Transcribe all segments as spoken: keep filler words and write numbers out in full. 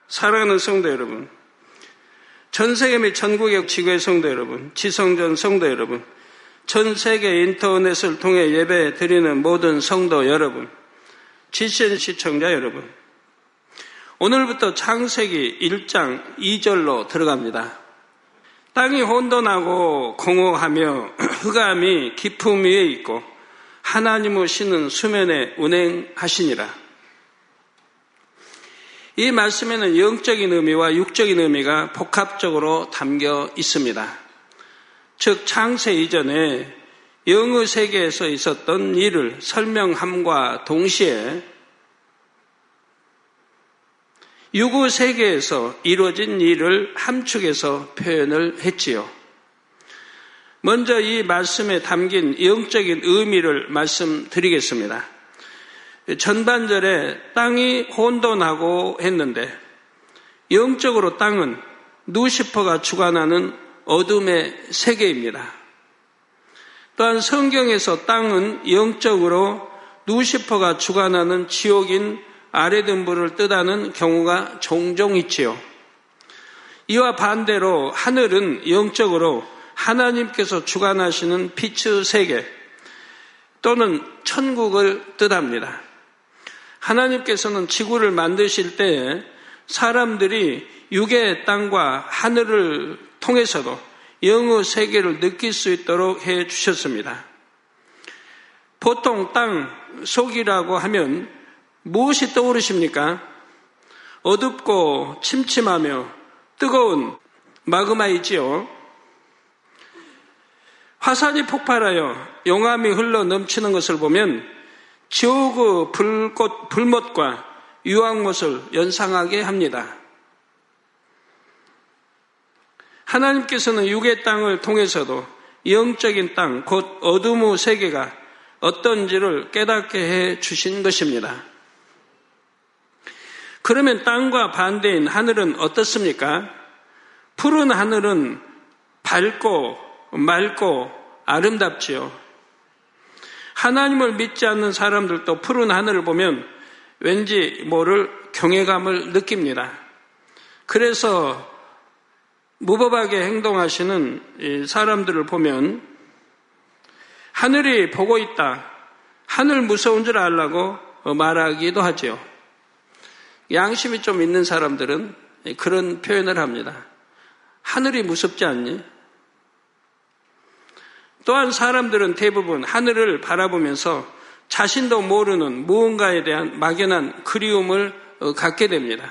사랑하는 성도 여러분, 전 세계 및 전국의 지구의 성도 여러분, 지성전 성도 여러분, 전 세계 인터넷을 통해 예배 드리는 모든 성도 여러분, 지씨엔 시청자 여러분, 오늘부터 창세기 일 장 이 절로 들어갑니다. 땅이 혼돈하고 공허하며 흑암이 깊음 위에 있고 하나님의 신은 수면에 운행하시니라. 이 말씀에는 영적인 의미와 육적인 의미가 복합적으로 담겨 있습니다. 즉 창세 이전에 영의 세계에서 있었던 일을 설명함과 동시에 육의 세계에서 이루어진 일을 함축해서 표현을 했지요. 먼저 이 말씀에 담긴 영적인 의미를 말씀드리겠습니다. 전반절에 땅이 혼돈하고 했는데 영적으로 땅은 루시퍼가 주관하는 어둠의 세계입니다. 또한 성경에서 땅은 영적으로 루시퍼가 주관하는 지옥인 아레든불을 뜻하는 경우가 종종 있지요. 이와 반대로 하늘은 영적으로 하나님께서 주관하시는 빛의 세계 또는 천국을 뜻합니다. 하나님께서는 지구를 만드실 때에 사람들이 육의 땅과 하늘을 통해서도 영의 세계를 느낄 수 있도록 해 주셨습니다. 보통 땅 속이라고 하면 무엇이 떠오르십니까? 어둡고 침침하며 뜨거운 마그마이지요. 화산이 폭발하여 용암이 흘러 넘치는 것을 보면 지옥의 불꽃, 불못과 유황못을 연상하게 합니다. 하나님께서는 육의 땅을 통해서도 영적인 땅, 곧 어둠의 세계가 어떤지를 깨닫게 해 주신 것입니다. 그러면 땅과 반대인 하늘은 어떻습니까? 푸른 하늘은 밝고 맑고 아름답지요. 하나님을 믿지 않는 사람들도 푸른 하늘을 보면 왠지 모를 경외감을 느낍니다. 그래서 무법하게 행동하시는 사람들을 보면 하늘이 보고 있다, 하늘 무서운 줄 알라고 말하기도 하죠. 양심이 좀 있는 사람들은 그런 표현을 합니다. 하늘이 무섭지 않니? 또한 사람들은 대부분 하늘을 바라보면서 자신도 모르는 무언가에 대한 막연한 그리움을 갖게 됩니다.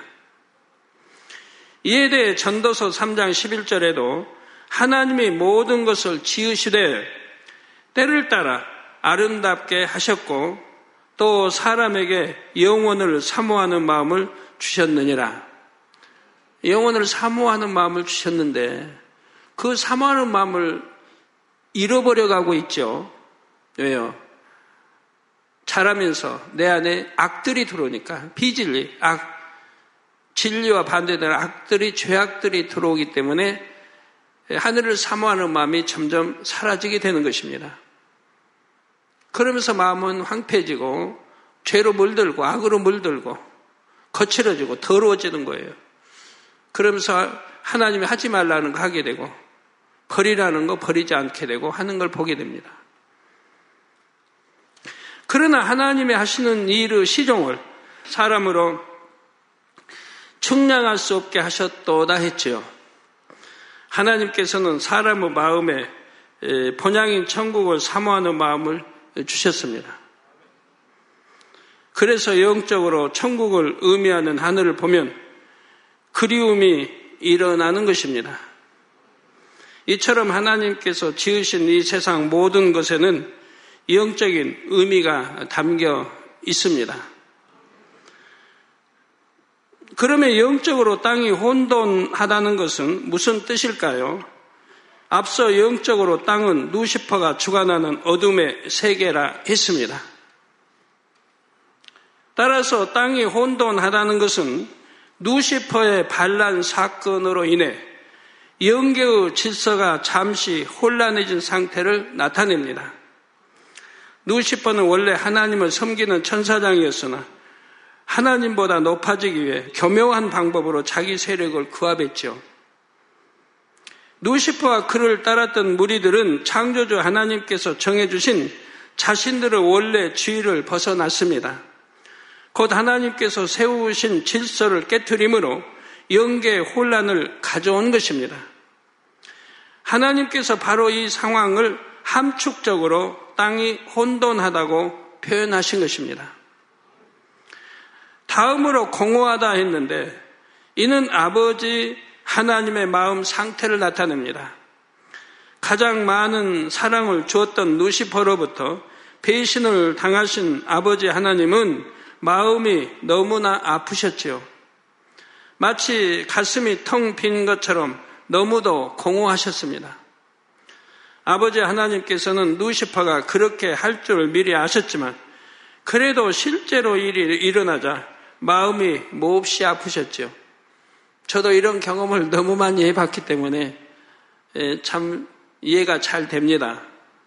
이에 대해 전도서 삼 장 십일 절에도 하나님이 모든 것을 지으시되 때를 따라 아름답게 하셨고 또 사람에게 영원을 사모하는 마음을 주셨느니라. 영원을 사모하는 마음을 주셨는데 그 사모하는 마음을 잃어버려가고 있죠. 왜요? 자라면서 내 안에 악들이 들어오니까 비진리, 악, 진리와 반대되는 악들이, 죄악들이 들어오기 때문에 하늘을 사모하는 마음이 점점 사라지게 되는 것입니다. 그러면서 마음은 황폐해지고 죄로 물들고 악으로 물들고 거칠어지고 더러워지는 거예요. 그러면서 하나님이 하지 말라는 거 하게 되고 버리라는 거 버리지 않게 되고 하는 걸 보게 됩니다. 그러나 하나님이 하시는 일의 시종을 사람으로 측량할 수 없게 하셨도다 했지요. 하나님께서는 사람의 마음에 본향인 천국을 사모하는 마음을 주셨습니다. 그래서 영적으로 천국을 의미하는 하늘을 보면 그리움이 일어나는 것입니다. 이처럼 하나님께서 지으신 이 세상 모든 것에는 영적인 의미가 담겨 있습니다. 그러면 영적으로 땅이 혼돈하다는 것은 무슨 뜻일까요? 앞서 영적으로 땅은 루시퍼가 주관하는 어둠의 세계라 했습니다. 따라서 땅이 혼돈하다는 것은 루시퍼의 반란 사건으로 인해 영계의 질서가 잠시 혼란해진 상태를 나타냅니다. 루시퍼는 원래 하나님을 섬기는 천사장이었으나 하나님보다 높아지기 위해 교묘한 방법으로 자기 세력을 구합했죠. 루시퍼와 그를 따랐던 무리들은 창조주 하나님께서 정해주신 자신들의 원래 지위를 벗어났습니다. 곧 하나님께서 세우신 질서를 깨트림으로 영계의 혼란을 가져온 것입니다. 하나님께서 바로 이 상황을 함축적으로 땅이 혼돈하다고 표현하신 것입니다. 다음으로 공허하다 했는데 이는 아버지 하나님의 마음 상태를 나타냅니다. 가장 많은 사랑을 주었던 루시퍼로부터 배신을 당하신 아버지 하나님은 마음이 너무나 아프셨지요. 마치 가슴이 텅 빈 것처럼 너무도 공허하셨습니다. 아버지 하나님께서는 루시퍼가 그렇게 할 줄 미리 아셨지만 그래도 실제로 일이 일어나자 마음이 몹시 아프셨죠. 저도 이런 경험을 너무 많이 해봤기 때문에 참 이해가 잘 됩니다.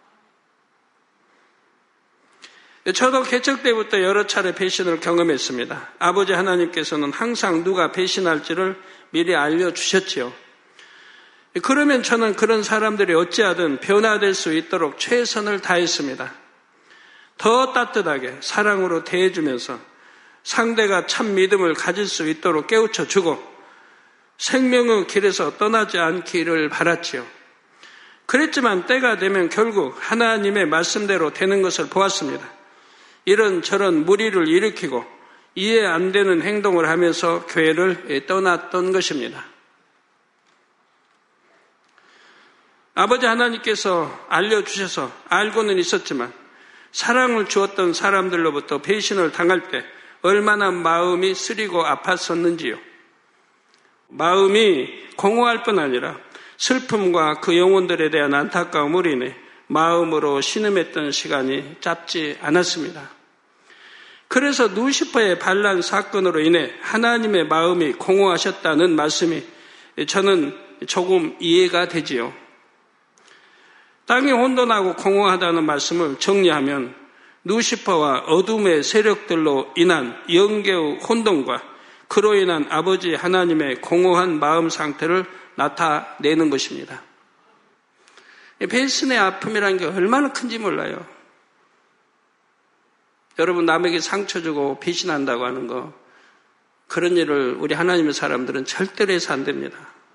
저도 개척 때부터 여러 차례 배신을 경험했습니다. 아버지 하나님께서는 항상 누가 배신할지를 미리 알려주셨지요. 그러면 저는 그런 사람들이 어찌하든 변화될 수 있도록 최선을 다했습니다. 더 따뜻하게 사랑으로 대해주면서 상대가 참 믿음을 가질 수 있도록 깨우쳐주고 생명의 길에서 떠나지 않기를 바랐지요. 그랬지만 때가 되면 결국 하나님의 말씀대로 되는 것을 보았습니다. 이런저런 무리를 일으키고 이해 안 되는 행동을 하면서 교회를 떠났던 것입니다. 아버지 하나님께서 알려주셔서 알고는 있었지만 사랑을 주었던 사람들로부터 배신을 당할 때 얼마나 마음이 쓰리고 아팠었는지요. 마음이 공허할 뿐 아니라 슬픔과 그 영혼들에 대한 안타까움으로 인해 마음으로 신음했던 시간이 짧지 않았습니다. 그래서 루시퍼의 반란 사건으로 인해 하나님의 마음이 공허하셨다는 말씀이 저는 조금 이해가 되지요. 땅이 혼돈하고 공허하다는 말씀을 정리하면 루시퍼와 어둠의 세력들로 인한 영계의 혼돈과 그로 인한 아버지 하나님의 공허한 마음 상태를 나타내는 것입니다. 배신의 아픔이라는 게 얼마나 큰지 몰라요. 여러분 남에게 상처 주고 배신한다고 하는 거 그런 일을 우리 하나님의 사람들은 절대로 해서 안 됩니다.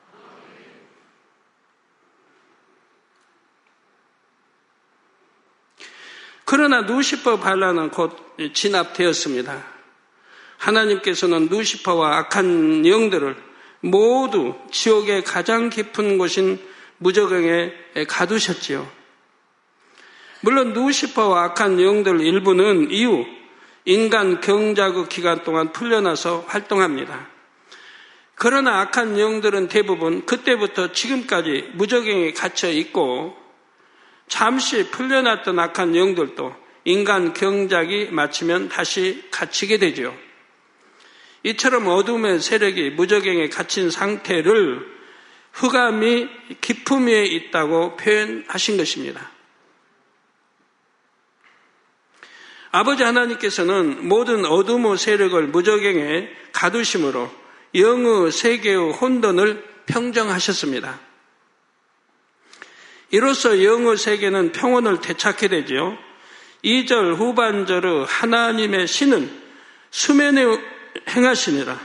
그러나 루시퍼 반란은 곧 진압되었습니다. 하나님께서는 루시퍼와 악한 영들을 모두 지옥의 가장 깊은 곳인 무저갱에 가두셨지요. 물론 루시퍼와 악한 영들 일부는 이후 인간 경작의 기간 동안 풀려나서 활동합니다. 그러나 악한 영들은 대부분 그때부터 지금까지 무저갱에 갇혀 있고 잠시 풀려났던 악한 영들도 인간 경작이 마치면 다시 갇히게 되죠. 이처럼 어둠의 세력이 무저갱에 갇힌 상태를 흑암이 깊음 위에 있다고 표현하신 것입니다. 아버지 하나님께서는 모든 어둠의 세력을 무저갱에 가두심으로 영의 세계의 혼돈을 평정하셨습니다. 이로써 영의 세계는 평온을 되찾게 되지요. 이 절 후반절의 하나님의 신은 수면에 행하시니라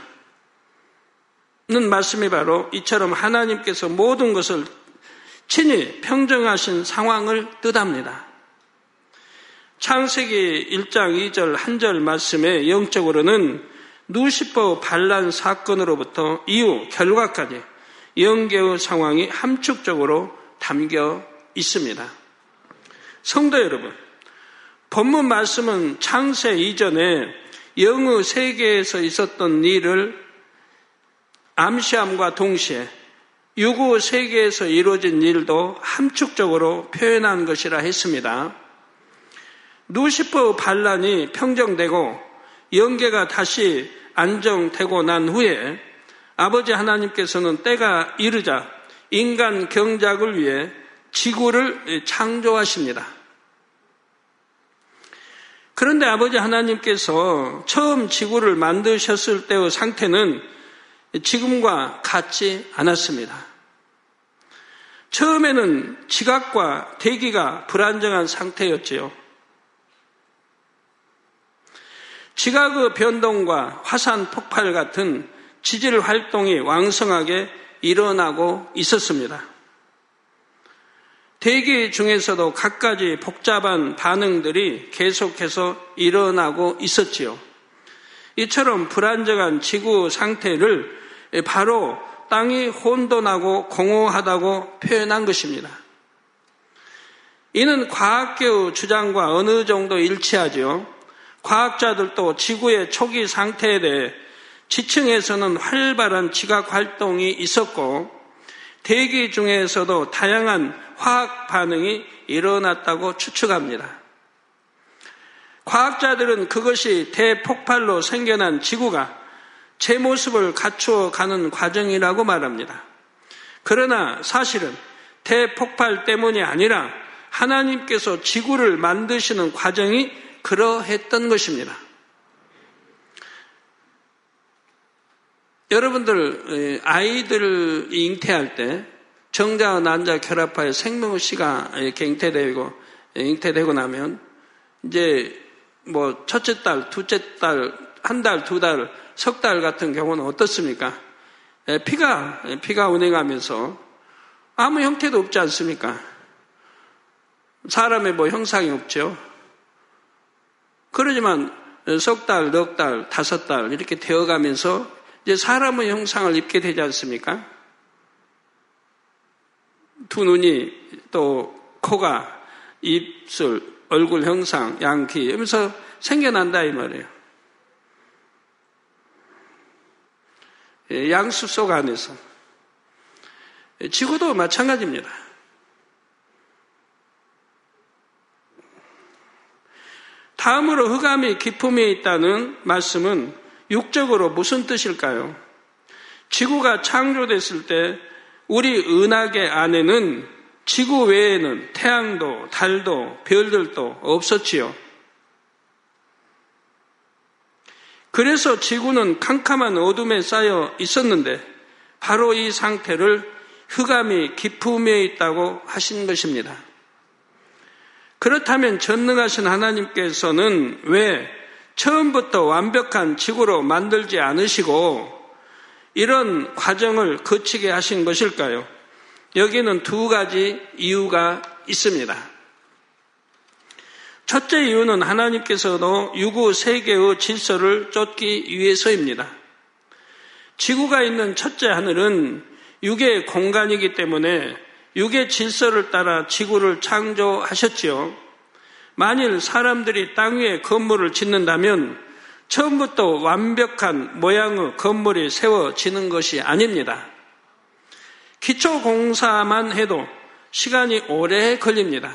는 말씀이 바로 이처럼 하나님께서 모든 것을 친히 평정하신 상황을 뜻합니다. 창세기 일 장 이 절 한 절 말씀에 영적으로는 루시퍼 반란 사건으로부터 이후 결과까지 영계의 상황이 함축적으로 담겨 있습니다. 성도 여러분, 본문 말씀은 창세 이전에 영의 세계에서 있었던 일을 암시함과 동시에 육의 세계에서 이루어진 일도 함축적으로 표현한 것이라 했습니다. 루시퍼 반란이 평정되고 영계가 다시 안정되고 난 후에 아버지 하나님께서는 때가 이르자 인간 경작을 위해 지구를 창조하십니다. 그런데 아버지 하나님께서 처음 지구를 만드셨을 때의 상태는 지금과 같지 않았습니다. 처음에는 지각과 대기가 불안정한 상태였지요. 지각의 변동과 화산 폭발 같은 지질 활동이 왕성하게 일어나고 있었습니다. 대기 중에서도 갖가지 복잡한 반응들이 계속해서 일어나고 있었지요. 이처럼 불안정한 지구 상태를 바로 땅이 혼돈하고 공허하다고 표현한 것입니다. 이는 과학계의 주장과 어느 정도 일치하죠. 과학자들도 지구의 초기 상태에 대해 지층에서는 활발한 지각 활동이 있었고 대기 중에서도 다양한 화학 반응이 일어났다고 추측합니다. 과학자들은 그것이 대폭발로 생겨난 지구가 제 모습을 갖추어 가는 과정이라고 말합니다. 그러나 사실은 대폭발 때문이 아니라 하나님께서 지구를 만드시는 과정이 그러했던 것입니다. 여러분들 아이들을 잉태할 때 정자와 난자 결합하여 생명의 씨가 잉태되고 잉태되고 나면 이제 뭐 첫째 달, 둘째 달, 한 달, 두 달, 석 달 같은 경우는 어떻습니까? 피가 피가 운행하면서 아무 형태도 없지 않습니까? 사람의 뭐 형상이 없죠. 그러지만 석 달, 넉 달, 다섯 달 이렇게 되어가면서 이제 사람의 형상을 입게 되지 않습니까? 두 눈이 또 코가 입술, 얼굴 형상, 양귀 이러면서 생겨난다 이 말이에요. 양수 속 안에서. 지구도 마찬가지입니다. 다음으로 흑암이 기품에 있다는 말씀은 육적으로 무슨 뜻일까요? 지구가 창조됐을 때 우리 은하계 안에는 지구 외에는 태양도 달도 별들도 없었지요. 그래서 지구는 캄캄한 어둠에 쌓여 있었는데 바로 이 상태를 흑암이 기품에 있다고 하신 것입니다. 그렇다면 전능하신 하나님께서는 왜 처음부터 완벽한 지구로 만들지 않으시고 이런 과정을 거치게 하신 것일까요? 여기는 두 가지 이유가 있습니다. 첫째 이유는 하나님께서도 유구 세계의 질서를 쫓기 위해서입니다. 지구가 있는 첫째 하늘은 육의 공간이기 때문에 육의 질서를 따라 지구를 창조하셨지요. 만일 사람들이 땅 위에 건물을 짓는다면 처음부터 완벽한 모양의 건물이 세워지는 것이 아닙니다. 기초 공사만 해도 시간이 오래 걸립니다.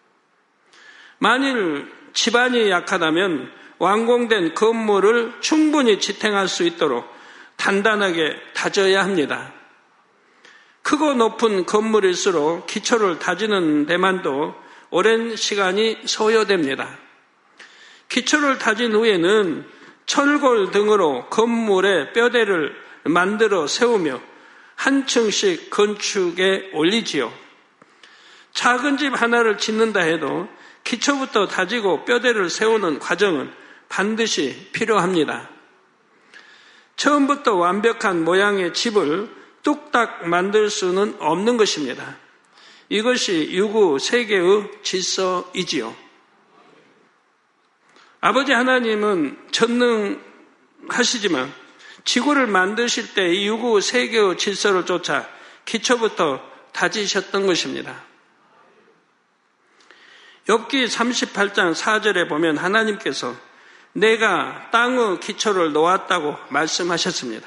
만일 지반이 약하다면 완공된 건물을 충분히 지탱할 수 있도록 단단하게 다져야 합니다. 크고 높은 건물일수록 기초를 다지는 데만도 오랜 시간이 소요됩니다. 기초를 다진 후에는 철골 등으로 건물의 뼈대를 만들어 세우며 한 층씩 건축에 올리지요. 작은 집 하나를 짓는다 해도 기초부터 다지고 뼈대를 세우는 과정은 반드시 필요합니다. 처음부터 완벽한 모양의 집을 뚝딱 만들 수는 없는 것입니다. 이것이 유구 세계의 질서이지요. 아버지 하나님은 전능하시지만 지구를 만드실 때 이 유구 세계의 질서를 쫓아 기초부터 다지셨던 것입니다. 욥기 삼십팔 장 사 절에 보면 하나님께서 내가 땅의 기초를 놓았다고 말씀하셨습니다.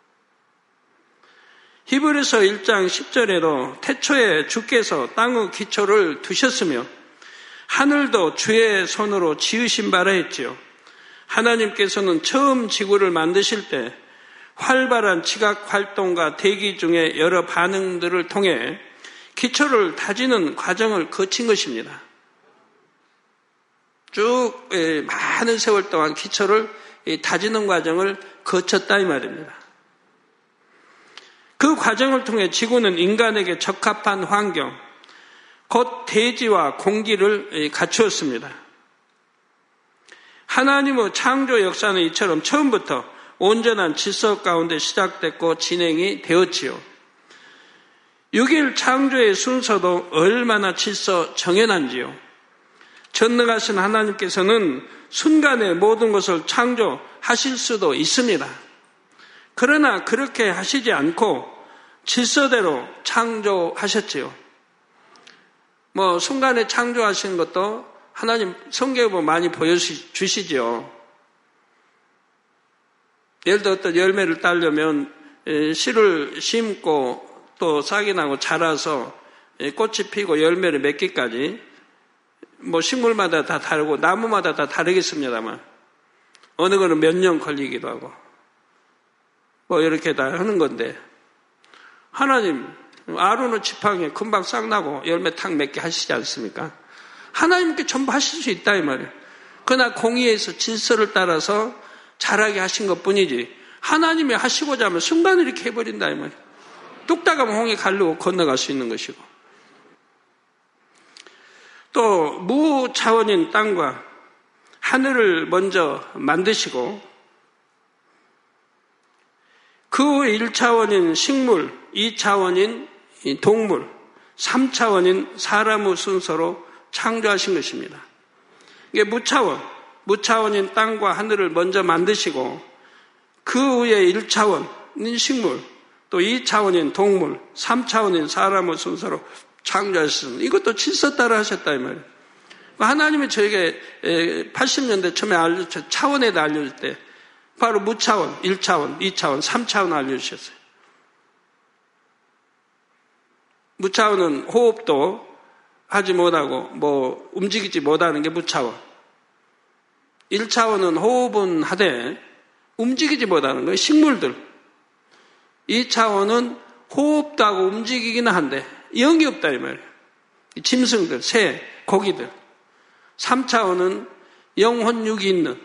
히브리서 일 장 십 절에도 태초에 주께서 땅의 기초를 두셨으며 하늘도 주의 손으로 지으신 바라 했지요. 하나님께서는 처음 지구를 만드실 때 활발한 지각 활동과 대기 중에 여러 반응들을 통해 기초를 다지는 과정을 거친 것입니다. 쭉 많은 세월 동안 기초를 다지는 과정을 거쳤다 이 말입니다. 그 과정을 통해 지구는 인간에게 적합한 환경, 곧 대지와 공기를 갖추었습니다. 하나님의 창조 역사는 이처럼 처음부터 온전한 질서 가운데 시작됐고 진행이 되었지요. 육 일 창조의 순서도 얼마나 질서 정연한지요. 전능하신 하나님께서는 순간에 모든 것을 창조하실 수도 있습니다. 그러나 그렇게 하시지 않고 질서대로 창조하셨지요. 뭐 순간에 창조하시는 것도 하나님 성경에 보면 많이 보여주시죠. 예를 들어 어떤 열매를 따려면 씨를 심고 또 싹이 나고 자라서 꽃이 피고 열매를 맺기까지 뭐 식물마다 다 다르고 나무마다 다 다르겠습니다만 어느 거는 몇 년 걸리기도 하고 뭐 이렇게 다 하는 건데 하나님 아론의 지팡이에 금방 싹 나고 열매 탁 맺게 하시지 않습니까? 하나님께 전부 하실 수 있다 이 말이에요. 그러나 공의에서 질서를 따라서 자라게 하신 것뿐이지 하나님이 하시고자 하면 순간에 이렇게 해버린다 이 말이에요. 뚝딱 하면 홍해 가르고 건너갈 수 있는 것이고 또 무차원인 땅과 하늘을 먼저 만드시고 그 일 차원인 식물, 이 차원인 동물, 삼 차원인 사람의 순서로 창조하신 것입니다. 이게 무차원, 무차원인 땅과 하늘을 먼저 만드시고 그 위에 일 차원인 식물, 또 이 차원인 동물, 삼 차원인 사람의 순서로 창조하셨습니다. 이것도 질서 따라 하셨다 이 말이에요. 하나님이 저에게 팔십 년대 처음에 알려주셨, 차원에 알려줄 때 바로 무차원, 일 차원, 이 차원, 삼 차원 알려주셨어요. 무차원은 호흡도 하지 못하고 뭐 움직이지 못하는 게 무차원. 일 차원은 호흡은 하되 움직이지 못하는 거예요. 식물들. 이 차원은 호흡도 하고 움직이기는 한데 영이 없다 이 말이에요. 짐승들, 새, 고기들. 삼 차원은 영혼육이 있는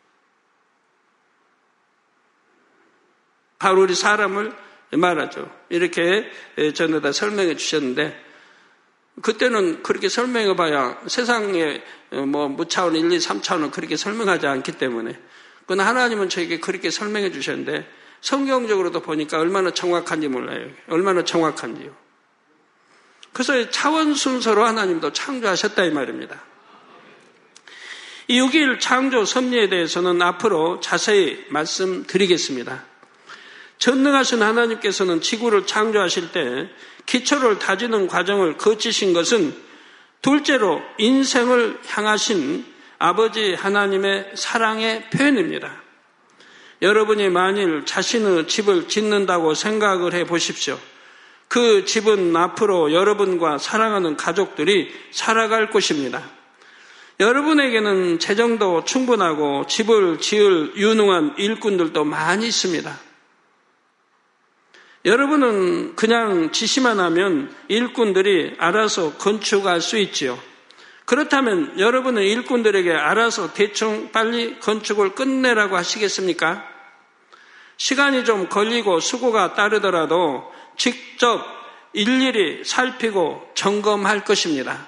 바로 우리 사람을 말하죠. 이렇게 전에다 설명해 주셨는데 그때는 그렇게 설명해 봐야 세상에 뭐 무차원 일, 이, 삼 차원은 그렇게 설명하지 않기 때문에 그러나 하나님은 저에게 그렇게 설명해 주셨는데 성경적으로도 보니까 얼마나 정확한지 몰라요. 얼마나 정확한지요. 그래서 차원 순서로 하나님도 창조하셨다 이 말입니다. 이 육 일 창조 섭리에 대해서는 앞으로 자세히 말씀드리겠습니다. 전능하신 하나님께서는 지구를 창조하실 때 기초를 다지는 과정을 거치신 것은 둘째로 인생을 향하신 아버지 하나님의 사랑의 표현입니다. 여러분이 만일 자신의 집을 짓는다고 생각을 해 보십시오. 그 집은 앞으로 여러분과 사랑하는 가족들이 살아갈 곳입니다. 여러분에게는 재정도 충분하고 집을 지을 유능한 일꾼들도 많이 있습니다. 여러분은 그냥 지시만 하면 일꾼들이 알아서 건축할 수 있지요. 그렇다면 여러분은 일꾼들에게 알아서 대충 빨리 건축을 끝내라고 하시겠습니까? 시간이 좀 걸리고 수고가 따르더라도 직접 일일이 살피고 점검할 것입니다.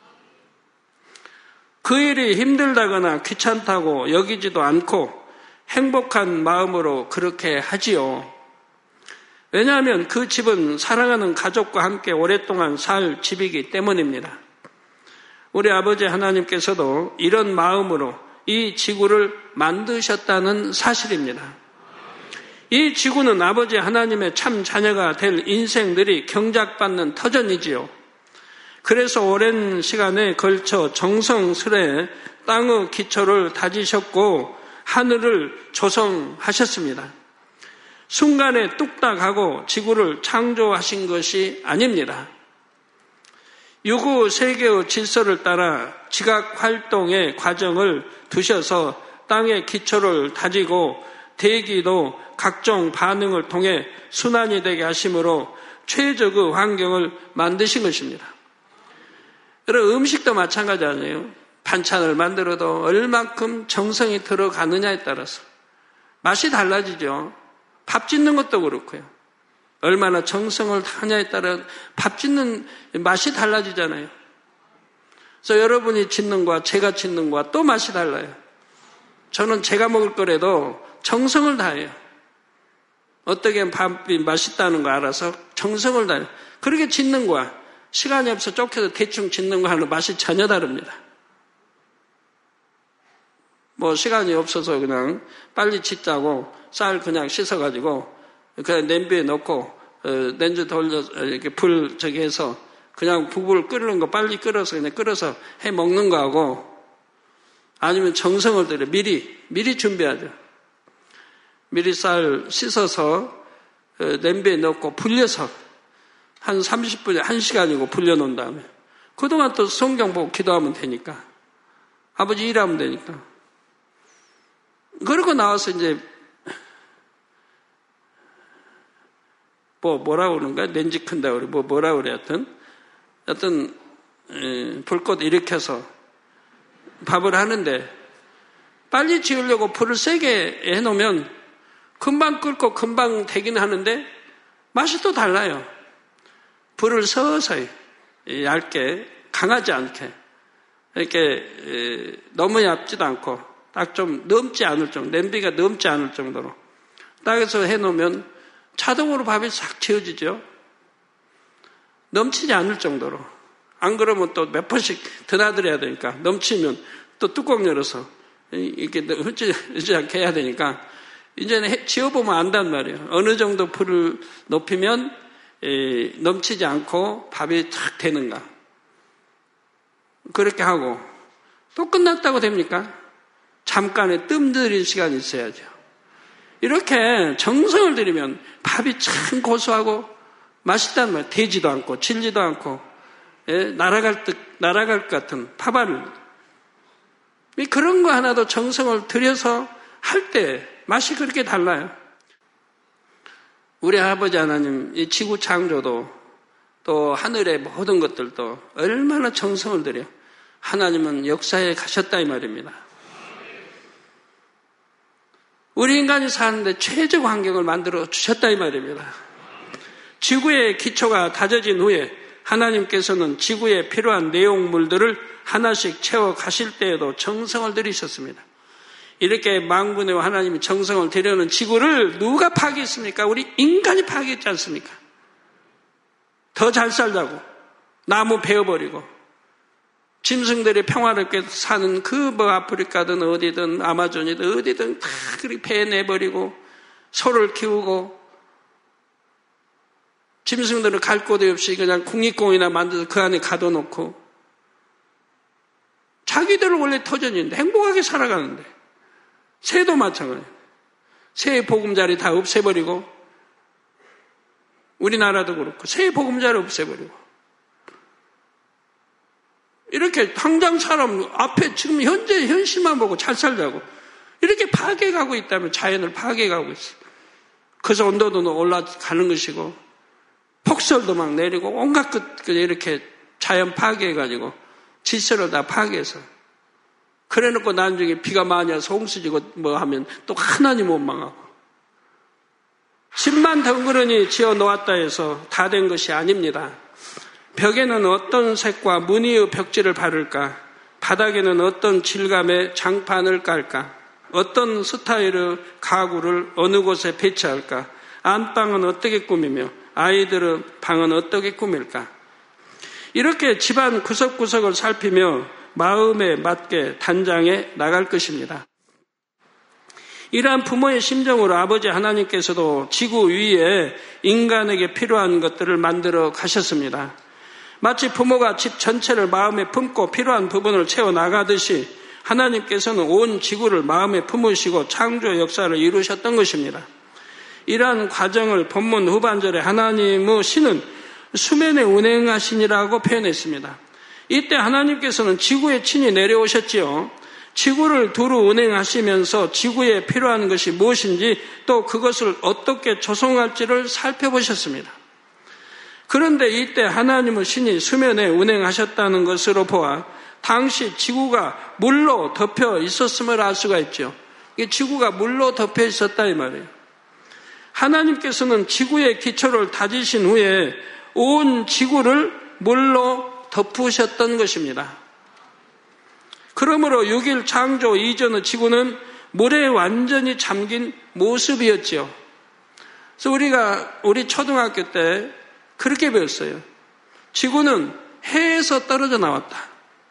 그 일이 힘들다거나 귀찮다고 여기지도 않고 행복한 마음으로 그렇게 하지요. 왜냐하면 그 집은 사랑하는 가족과 함께 오랫동안 살 집이기 때문입니다. 우리 아버지 하나님께서도 이런 마음으로 이 지구를 만드셨다는 사실입니다. 이 지구는 아버지 하나님의 참 자녀가 될 인생들이 경작받는 터전이지요. 그래서 오랜 시간에 걸쳐 정성스레 땅의 기초를 다지셨고 하늘을 조성하셨습니다. 순간에 뚝딱하고 지구를 창조하신 것이 아닙니다. 유구 세계의 질서를 따라 지각 활동의 과정을 두셔서 땅의 기초를 다지고 대기도 각종 반응을 통해 순환이 되게 하심으로 최적의 환경을 만드신 것입니다. 여러분 음식도 마찬가지 아니에요. 반찬을 만들어도 얼만큼 정성이 들어가느냐에 따라서 맛이 달라지죠. 밥 짓는 것도 그렇고요. 얼마나 정성을 다하냐에 따라 밥 짓는 맛이 달라지잖아요. 그래서 여러분이 짓는 거와 제가 짓는 거와 또 맛이 달라요. 저는 제가 먹을 거라도 정성을 다해요. 어떻게 밥이 맛있다는 거 알아서 정성을 다해요. 그렇게 짓는 거와 시간이 없어 쫓겨서 대충 짓는 거 하는 맛이 전혀 다릅니다. 뭐 시간이 없어서 그냥 빨리 짓자고 쌀 그냥 씻어가지고 그냥 냄비에 넣고 어, 렌즈 돌려 이렇게 불 저기 해서 그냥 국을 끓이는 거 빨리 끓여서 그냥 끓여서 해 먹는 거하고 아니면 정성을 들여 미리 미리 준비하죠. 미리 쌀 씻어서 어, 냄비에 넣고 불려서 한 삼십 분에 한 시간이고 불려놓은 다음에 그동안 또 성경 보고 기도하면 되니까 아버지 일하면 되니까 그러고 나와서 이제 뭐 뭐라 그러는가 렌지 큰다 그래 뭐 뭐라 그래 하여튼 어떤 에, 불꽃 일으켜서 밥을 하는데 빨리 지으려고 불을 세게 해놓으면 금방 끓고 금방 되긴 하는데 맛이 또 달라요. 불을 서서히 얇게 강하지 않게 이렇게 에, 너무 얇지도 않고 딱 좀 넘지 않을 정도 냄비가 넘지 않을 정도로 딱 해서 해놓으면 자동으로 밥이 싹 지어지죠. 넘치지 않을 정도로. 안 그러면 또 몇 번씩 드나들어야 되니까 넘치면 또 뚜껑 열어서 이렇게 흐지지 않게 해야 되니까 이제는 지어보면 안단 말이에요. 어느 정도 불을 높이면 넘치지 않고 밥이 탁 되는가. 그렇게 하고 또 끝났다고 됩니까? 잠깐의 뜸 들인 시간이 있어야죠. 이렇게 정성을 들이면 밥이 참 고소하고 맛있단 말이에요. 되지도 않고 질지도 않고 예, 날아갈 듯 날아갈 것 같은 밥알을 그런 거 하나도 정성을 들여서 할 때 맛이 그렇게 달라요. 우리 아버지 하나님 이 지구 창조도 또 하늘의 모든 것들도 얼마나 정성을 들여 하나님은 역사에 가셨다 이 말입니다. 우리 인간이 사는데 최적 환경을 만들어 주셨다 이 말입니다. 지구의 기초가 다져진 후에 하나님께서는 지구에 필요한 내용물들을 하나씩 채워 가실 때에도 정성을 들이셨습니다. 이렇게 만군의 하나님이 정성을 들여놓은 지구를 누가 파괴했습니까? 우리 인간이 파괴했지 않습니까? 더 잘 살자고 나무 베어버리고 짐승들이 평화롭게 사는 그 뭐 아프리카든 어디든 아마존이든 어디든 다 그렇게 베내버리고 소를 키우고 짐승들은 갈 곳이 없이 그냥 국립공원이나 만들어서 그 안에 가둬놓고 자기들은 원래 터전인데 행복하게 살아가는데 새도 마찬가지예요. 새의 보금자리 다 없애버리고 우리나라도 그렇고 새의 보금자리 없애버리고 이렇게 당장 사람 앞에 지금 현재 현실만 보고 잘 살자고 이렇게 파괴가고 있다면 자연을 파괴가고 있어요. 그래서 온도도 올라가는 것이고 폭설도 막 내리고 온갖 것 이렇게 자연 파괴해가지고 질서를 다 파괴해서 그래놓고 나중에 비가 많이 와서 홍수지고 뭐 하면 또 하나님 원망하고 집만 덩그러니 지어 놓았다 해서 다 된 것이 아닙니다. 벽에는 어떤 색과 무늬의 벽지를 바를까? 바닥에는 어떤 질감의 장판을 깔까? 어떤 스타일의 가구를 어느 곳에 배치할까? 안방은 어떻게 꾸미며 아이들의 방은 어떻게 꾸밀까? 이렇게 집안 구석구석을 살피며 마음에 맞게 단장해 나갈 것입니다. 이러한 부모의 심정으로 아버지 하나님께서도 지구 위에 인간에게 필요한 것들을 만들어 가셨습니다. 마치 부모가 집 전체를 마음에 품고 필요한 부분을 채워나가듯이 하나님께서는 온 지구를 마음에 품으시고 창조 역사를 이루셨던 것입니다. 이러한 과정을 본문 후반절에 하나님의 신은 수면에 운행하시니라고 표현했습니다. 이때 하나님께서는 지구에 친히 내려오셨지요. 지구를 두루 운행하시면서 지구에 필요한 것이 무엇인지 또 그것을 어떻게 조성할지를 살펴보셨습니다. 그런데 이때 하나님의 신이 수면에 운행하셨다는 것으로 보아 당시 지구가 물로 덮여 있었음을 알 수가 있죠. 지구가 물로 덮여 있었다 이 말이에요. 하나님께서는 지구의 기초를 다지신 후에 온 지구를 물로 덮으셨던 것입니다. 그러므로 육 일 창조 이전의 지구는 물에 완전히 잠긴 모습이었죠. 그래서 우리가 우리 초등학교 때 그렇게 배웠어요. 지구는 해에서 떨어져 나왔다.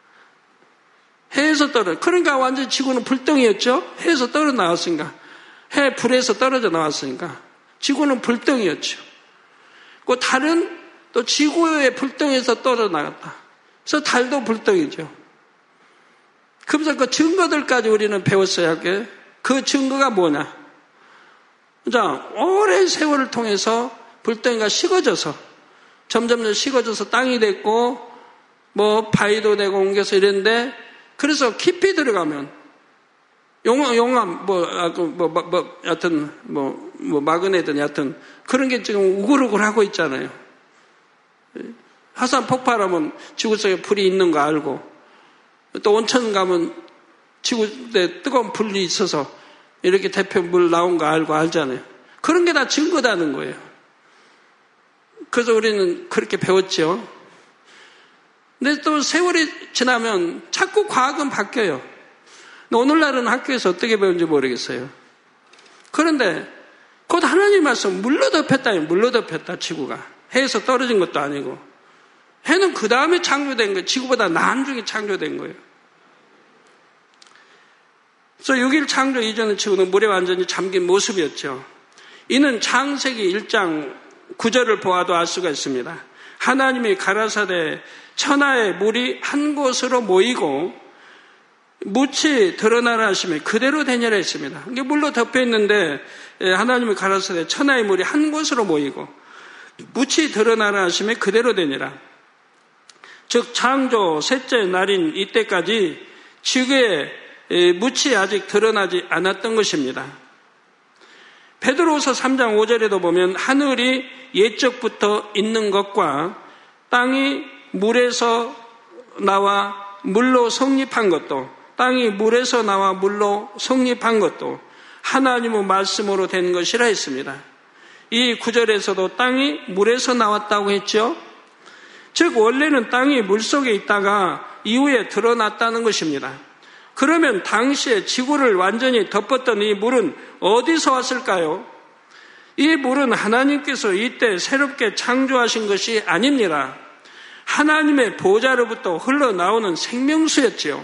해에서 떨어져. 그러니까 완전히 지구는 불덩이였죠. 해에서 떨어져 나왔으니까. 해 불에서 떨어져 나왔으니까. 지구는 불덩이였죠. 그 달은 또 지구의 불덩이에서 떨어져 나갔다. 그래서 달도 불덩이죠. 그래서 그 증거들까지 우리는 배웠어야 할게. 그 증거가 뭐냐? 자, 오랜 세월을 통해서 불덩이가 식어져서 점점점 식어져서 땅이 됐고 뭐 바위도 되고 옮겨서 이랬는데 그래서 깊이 들어가면 용암, 용암 뭐, 아, 그, 뭐, 뭐, 뭐, 여튼 뭐, 뭐 마그네든 여튼 그런 게 지금 우글우글 하고 있잖아요. 화산 폭발하면 지구 속에 불이 있는 거 알고 또 온천 가면 지구에 뜨거운 불이 있어서 이렇게 대표 물 나온 거 알고 알잖아요. 그런 게 다 증거다는 거예요. 그래서 우리는 그렇게 배웠죠. 근데 또 세월이 지나면 자꾸 과학은 바뀌어요. 오늘날은 학교에서 어떻게 배운지 모르겠어요. 그런데 곧 하나님 말씀 물로 덮였다. 물로 덮였다 지구가. 해에서 떨어진 것도 아니고 해는 그 다음에 창조된 거예요. 지구보다 나중에 창조된 거예요. 그래서 육 일 창조 이전의 지구는 물에 완전히 잠긴 모습이었죠. 이는 창세기 일 장 구 절을 보아도 알 수가 있습니다. 하나님이 가라사대 천하의 물이 한 곳으로 모이고 묻이 드러나라 하시면 그대로 되니라 했습니다. 이게 물로 덮여 있는데 하나님이 가라사대 천하의 물이 한 곳으로 모이고 묻이 드러나라 하시면 그대로 되니라. 즉 창조 셋째 날인 이때까지 지구에 묻이 아직 드러나지 않았던 것입니다. 베드로후서 삼 장 오 절에도 보면 하늘이 옛적부터 있는 것과 땅이 물에서 나와 물로 성립한 것도 땅이 물에서 나와 물로 성립한 것도 하나님의 말씀으로 된 것이라 했습니다. 이 구절에서도 땅이 물에서 나왔다고 했죠. 즉 원래는 땅이 물속에 있다가 이후에 드러났다는 것입니다. 그러면 당시에 지구를 완전히 덮었던 이 물은 어디서 왔을까요? 이 물은 하나님께서 이때 새롭게 창조하신 것이 아닙니다. 하나님의 보좌로부터 흘러나오는 생명수였지요.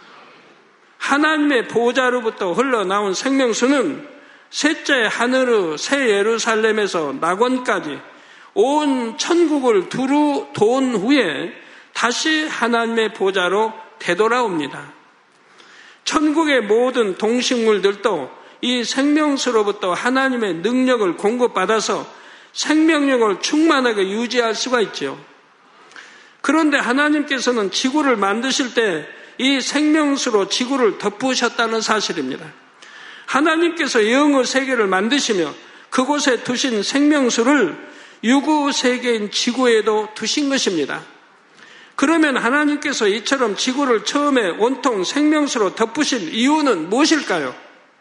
하나님의 보좌로부터 흘러나온 생명수는 셋째 하늘의 새 예루살렘에서 낙원까지 온 천국을 두루 돈 후에 다시 하나님의 보좌로 되돌아옵니다. 천국의 모든 동식물들도 이 생명수로부터 하나님의 능력을 공급받아서 생명력을 충만하게 유지할 수가 있죠. 그런데 하나님께서는 지구를 만드실 때 이 생명수로 지구를 덮으셨다는 사실입니다. 하나님께서 영의 세계를 만드시며 그곳에 두신 생명수를 유구 세계인 지구에도 두신 것입니다. 그러면 하나님께서 이처럼 지구를 처음에 온통 생명수로 덮으신 이유는 무엇일까요?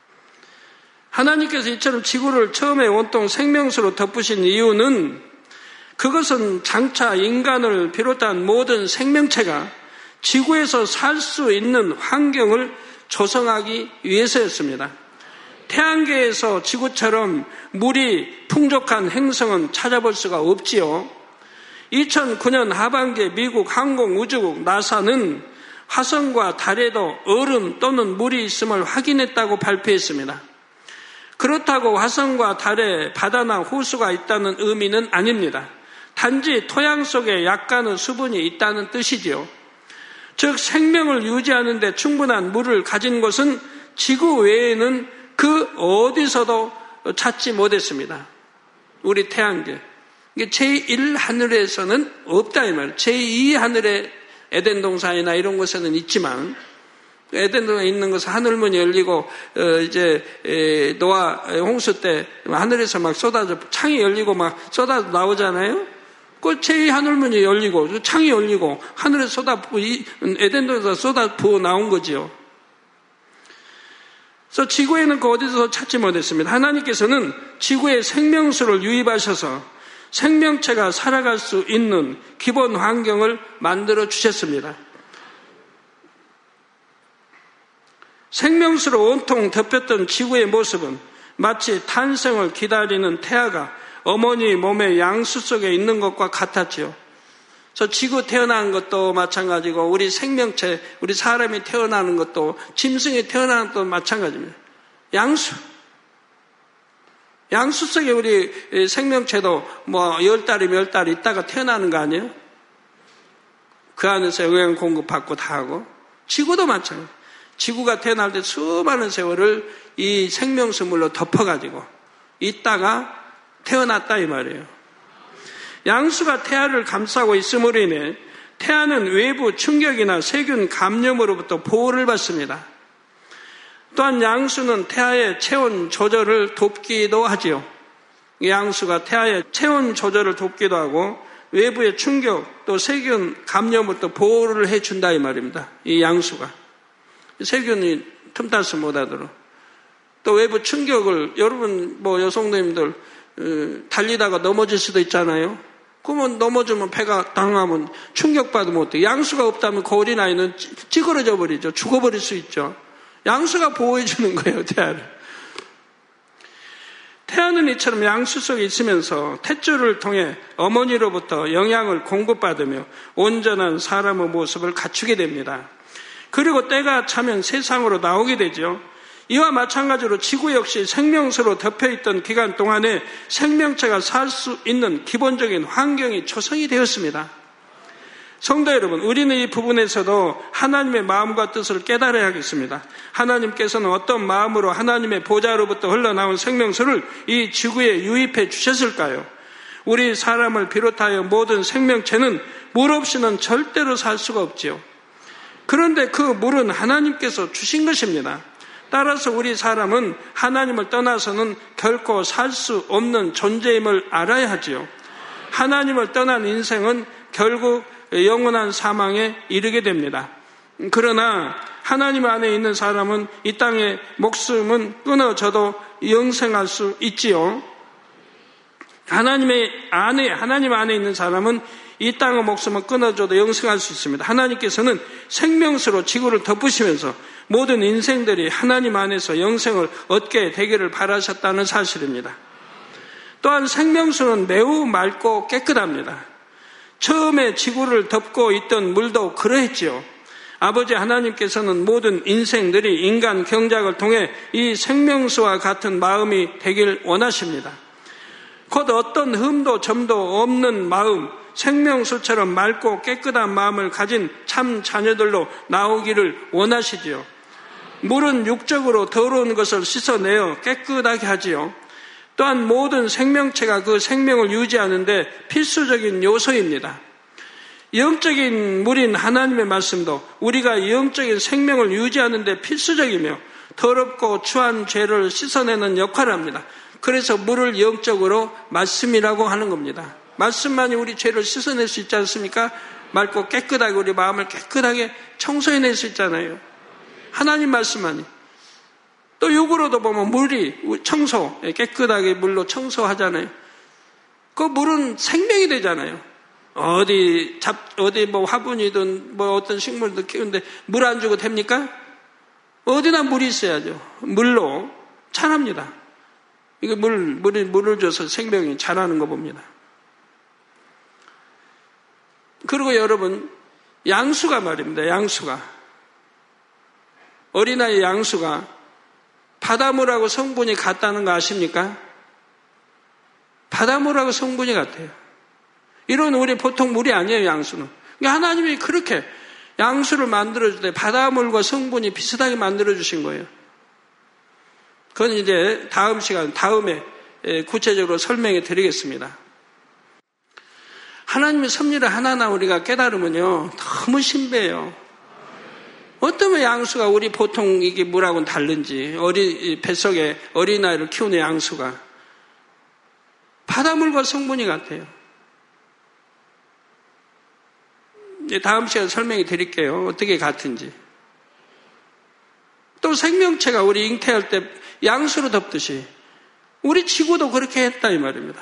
하나님께서 이처럼 지구를 처음에 온통 생명수로 덮으신 이유는 그것은 장차 인간을 비롯한 모든 생명체가 지구에서 살 수 있는 환경을 조성하기 위해서였습니다. 태양계에서 지구처럼 물이 풍족한 행성은 찾아볼 수가 없지요. 이천구 년 하반기에 미국 항공우주국 나사는 화성과 달에도 얼음 또는 물이 있음을 확인했다고 발표했습니다. 그렇다고 화성과 달에 바다나 호수가 있다는 의미는 아닙니다. 단지 토양 속에 약간의 수분이 있다는 뜻이지요. 즉 생명을 유지하는 데 충분한 물을 가진 곳은 지구 외에는 그 어디서도 찾지 못했습니다. 우리 태양계. 제일 하늘에서는 없다 이 말이에요. 제이 하늘에 에덴 동산이나 이런 곳에는 있지만 에덴 동산에 있는 것은 하늘문이 열리고 어 이제 에 노아 홍수 때 하늘에서 막 쏟아져 창이 열리고 막 쏟아져 나오잖아요. 그 제이 하늘문이 열리고 창이 열리고 하늘에 쏟아 부 에덴동에서 쏟아 부어 나온 거지요. 그래서 지구에는 그 어디서 찾지 못했습니다. 하나님께서는 지구에 생명수를 유입하셔서 생명체가 살아갈 수 있는 기본 환경을 만들어 주셨습니다. 생명수로 온통 덮였던 지구의 모습은 마치 탄생을 기다리는 태아가 어머니 몸의 양수 속에 있는 것과 같았지요. 저 지구 태어나는 것도 마찬가지고 우리 생명체, 우리 사람이 태어나는 것도 짐승이 태어나는 것도 마찬가지입니다. 양수. 양수 속에 우리 생명체도 뭐 열 달이면 열 달 있다가 태어나는 거 아니에요? 그 안에서 영양 공급받고 다 하고. 지구도 마찬가지예요. 지구가 태어날 때 수많은 세월을 이 생명수물로 덮어가지고 있다가 태어났다 이 말이에요. 양수가 태아를 감싸고 있음으로 인해 태아는 외부 충격이나 세균 감염으로부터 보호를 받습니다. 또한 양수는 태아의 체온 조절을 돕기도 하지요. 양수가 태아의 체온 조절을 돕기도 하고 외부의 충격 또 세균 감염으로부터 보호를 해준다 이 말입니다. 이 양수가. 세균이 틈타서 못하도록. 또 외부 충격을 여러분 뭐 여성님들 달리다가 넘어질 수도 있잖아요. 그러면 넘어지면 배가 당하면 충격받으면 어때요? 양수가 없다면 그 어린아이는 찌그러져 버리죠. 죽어버릴 수 있죠. 양수가 보호해 주는 거예요, 태아를. 태아는 이처럼 양수 속에 있으면서 탯줄을 통해 어머니로부터 영양을 공급받으며 온전한 사람의 모습을 갖추게 됩니다. 그리고 때가 차면 세상으로 나오게 되죠. 이와 마찬가지로 지구 역시 생명수로 덮여있던 기간 동안에 생명체가 살 수 있는 기본적인 환경이 조성이 되었습니다. 성도 여러분, 우리는 이 부분에서도 하나님의 마음과 뜻을 깨달아야겠습니다. 하나님께서는 어떤 마음으로 하나님의 보좌로부터 흘러나온 생명수를 이 지구에 유입해 주셨을까요? 우리 사람을 비롯하여 모든 생명체는 물 없이는 절대로 살 수가 없지요. 그런데 그 물은 하나님께서 주신 것입니다. 따라서 우리 사람은 하나님을 떠나서는 결코 살 수 없는 존재임을 알아야 하지요. 하나님을 떠난 인생은 결국 영원한 사망에 이르게 됩니다. 그러나 하나님 안에 있는 사람은 이 땅의 목숨은 끊어져도 영생할 수 있지요. 하나님의 안에, 하나님 안에 있는 사람은 이 땅의 목숨은 끊어져도 영생할 수 있습니다. 하나님께서는 생명수로 지구를 덮으시면서 모든 인생들이 하나님 안에서 영생을 얻게 되기를 바라셨다는 사실입니다. 또한 생명수는 매우 맑고 깨끗합니다. 처음에 지구를 덮고 있던 물도 그러했지요. 아버지 하나님께서는 모든 인생들이 인간 경작을 통해 이 생명수와 같은 마음이 되길 원하십니다. 곧 어떤 흠도 점도 없는 마음, 생명수처럼 맑고 깨끗한 마음을 가진 참 자녀들로 나오기를 원하시지요. 물은 육적으로 더러운 것을 씻어내어 깨끗하게 하지요. 또한 모든 생명체가 그 생명을 유지하는데 필수적인 요소입니다. 영적인 물인 하나님의 말씀도 우리가 영적인 생명을 유지하는데 필수적이며 더럽고 추한 죄를 씻어내는 역할을 합니다. 그래서 물을 영적으로 말씀이라고 하는 겁니다. 말씀만이 우리 죄를 씻어낼 수 있지 않습니까? 맑고 깨끗하게 우리 마음을 깨끗하게 청소해낼 수 있잖아요. 하나님 말씀만이. 또 육으로도 보면 물이 청소, 깨끗하게 물로 청소하잖아요. 그 물은 생명이 되잖아요. 어디 잡, 어디 뭐 화분이든 뭐 어떤 식물도 키우는데 물 안 주고 됩니까? 어디나 물이 있어야죠. 물로 자랍니다. 이거 물, 물이 물을 줘서 생명이 자라는 거 봅니다. 그리고 여러분, 양수가 말입니다. 양수가. 어린아이 양수가 바닷물하고 성분이 같다는 거 아십니까? 바닷물하고 성분이 같아요. 이런 우리 보통 물이 아니에요, 양수는. 그러니까 하나님이 그렇게 양수를 만들어줄 때 바닷물과 성분이 비슷하게 만들어주신 거예요. 그건 이제 다음 시간, 다음에 구체적으로 설명해 드리겠습니다. 하나님의 섭리를 하나하나 우리가 깨달으면요, 너무 신비해요. 어쩌면 양수가 우리 보통 이게 물하고는 다른지, 어리, 뱃속에 어린아이를 키우는 양수가 바닷물과 성분이 같아요. 다음 시간에 설명해 드릴게요. 어떻게 같은지. 또 생명체가 우리 잉태할 때 양수로 덮듯이 우리 지구도 그렇게 했다 이 말입니다.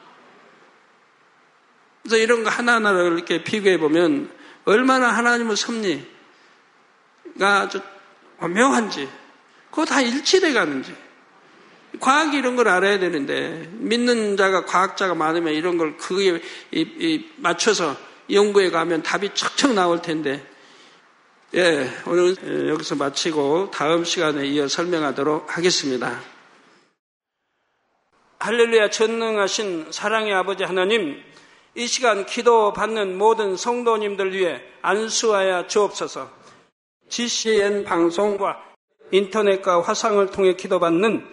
그래서 이런 거 하나하나를 이렇게 비교해 보면 얼마나 하나님의 섭리가 아주 묘한지, 그거 다 일치돼 가는지. 과학이 이런 걸 알아야 되는데, 믿는 자가, 과학자가 많으면 이런 걸 그게 이, 이 맞춰서 연구해 가면 답이 척척 나올 텐데, 예, 오늘 여기서 마치고 다음 시간에 이어 설명하도록 하겠습니다. 할렐루야. 전능하신 사랑의 아버지 하나님, 이 시간 기도 받는 모든 성도님들 위해 안수하여 주옵소서. 지씨엔 방송과 인터넷과 화상을 통해 기도받는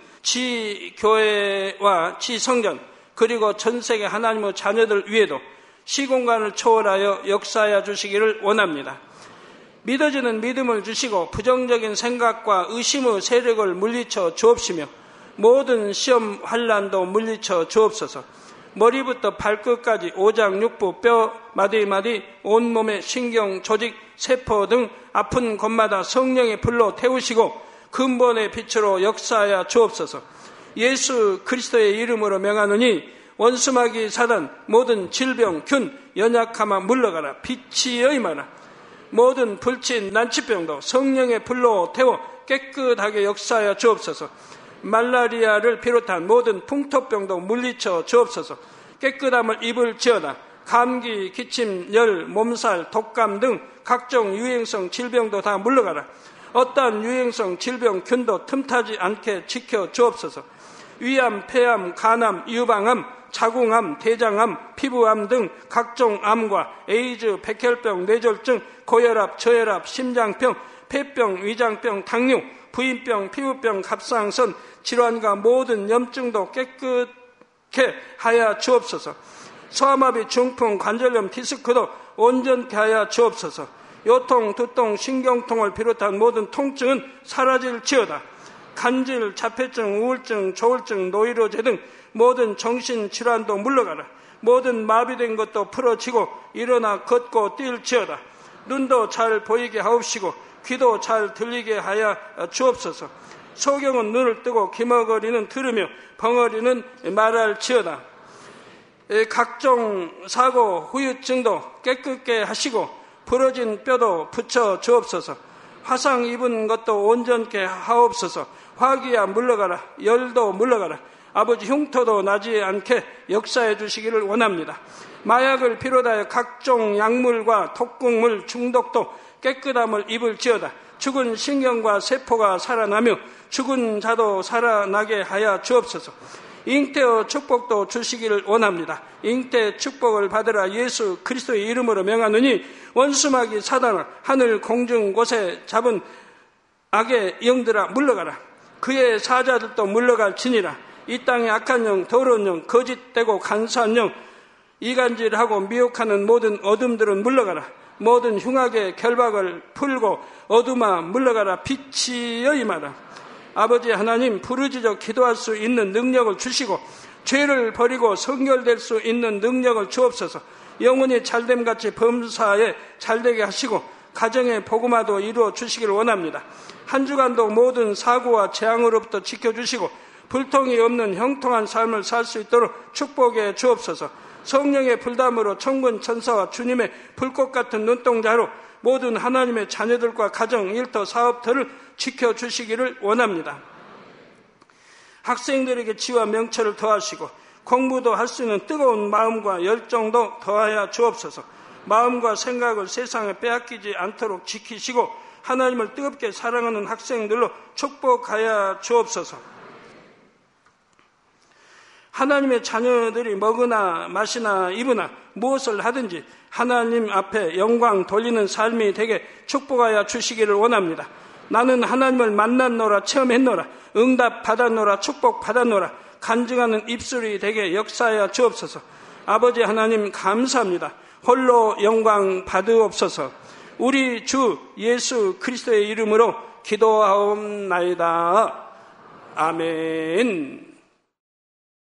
지교회와 지성전 그리고 전세계 하나님의 자녀들 위에도 시공간을 초월하여 역사하여 주시기를 원합니다. 믿어지는 믿음을 주시고 부정적인 생각과 의심의 세력을 물리쳐 주옵시며 모든 시험 환난도 물리쳐 주옵소서. 머리부터 발끝까지 오장육부, 뼈, 마디마디, 온몸의 신경, 조직, 세포 등 아픈 곳마다 성령의 불로 태우시고 근본의 빛으로 역사하여 주옵소서. 예수 그리스도의 이름으로 명하노니 원수마귀 사단 모든 질병, 균, 연약함아 물러가라. 빛이여 임하라. 모든 불친, 난치병도 성령의 불로 태워 깨끗하게 역사하여 주옵소서. 말라리아를 비롯한 모든 풍토병도 물리쳐 주옵소서. 깨끗함을 입을지어다. 감기, 기침, 열, 몸살, 독감 등 각종 유행성 질병도 다 물러가라. 어떠한 유행성 질병, 균도 틈타지 않게 지켜 주옵소서. 위암, 폐암, 간암, 유방암, 자궁암, 대장암, 피부암 등 각종 암과 에이즈, 백혈병, 뇌졸중, 고혈압, 저혈압, 심장병, 폐병, 위장병, 당뇨, 부인병, 피부병, 갑상선, 질환과 모든 염증도 깨끗게 하여 주옵소서. 소아마비, 중풍, 관절염, 디스크도 온전케 하여 주옵소서. 요통, 두통, 신경통을 비롯한 모든 통증은 사라질지어다. 간질, 자폐증, 우울증, 조울증, 노이로제 등 모든 정신질환도 물러가라. 모든 마비된 것도 풀어지고 일어나 걷고 뛸지어다. 눈도 잘 보이게 하옵시고 귀도 잘 들리게 하여 주옵소서. 소경은 눈을 뜨고 기머거리는 들으며 벙어리는 말할지어다. 각종 사고, 후유증도 깨끗게 하시고 부러진 뼈도 붙여 주옵소서. 화상 입은 것도 온전케 하옵소서. 화기야 물러가라. 열도 물러가라. 아버지 흉터도 나지 않게 역사해 주시기를 원합니다. 마약을 비롯하여 각종 약물과 독극물 중독도 깨끗함을 입을지어다. 죽은 신경과 세포가 살아나며 죽은 자도 살아나게 하여 주옵소서. 잉태의 축복도 주시기를 원합니다. 잉태 축복을 받으라. 예수 그리스도의 이름으로 명하노니 원수마귀 사단아 하늘 공중 곳에 잡은 악의 영들아 물러가라. 그의 사자들도 물러갈지니라. 이 땅의 악한 영, 더러운 영, 거짓되고 간사한 영, 이간질하고 미혹하는 모든 어둠들은 물러가라. 모든 흉악의 결박을 풀고 어둠아 물러가라. 빛이여 임하라. 아버지 하나님, 부르짖어 기도할 수 있는 능력을 주시고 죄를 버리고 성결될 수 있는 능력을 주옵소서. 영혼이 잘됨같이 범사에 잘되게 하시고 가정의 복음화도 이루어 주시길 원합니다. 한 주간도 모든 사고와 재앙으로부터 지켜주시고 불통이 없는 형통한 삶을 살 수 있도록 축복해 주옵소서. 성령의 불담으로 천군 천사와 주님의 불꽃 같은 눈동자로 모든 하나님의 자녀들과 가정, 일터, 사업터를 지켜주시기를 원합니다. 학생들에게 지와 명철을 더하시고 공부도 할 수 있는 뜨거운 마음과 열정도 더하여 주옵소서. 마음과 생각을 세상에 빼앗기지 않도록 지키시고 하나님을 뜨겁게 사랑하는 학생들로 축복하여 주옵소서. 하나님의 자녀들이 먹으나 마시나 입으나 무엇을 하든지 하나님 앞에 영광 돌리는 삶이 되게 축복하여 주시기를 원합니다. 나는 하나님을 만났노라, 체험했노라, 응답 받았노라, 축복 받았노라, 간증하는 입술이 되게 역사하여 주옵소서. 아버지 하나님 감사합니다. 홀로 영광 받으옵소서. 우리 주 예수 그리스도의 이름으로 기도하옵나이다. 아멘.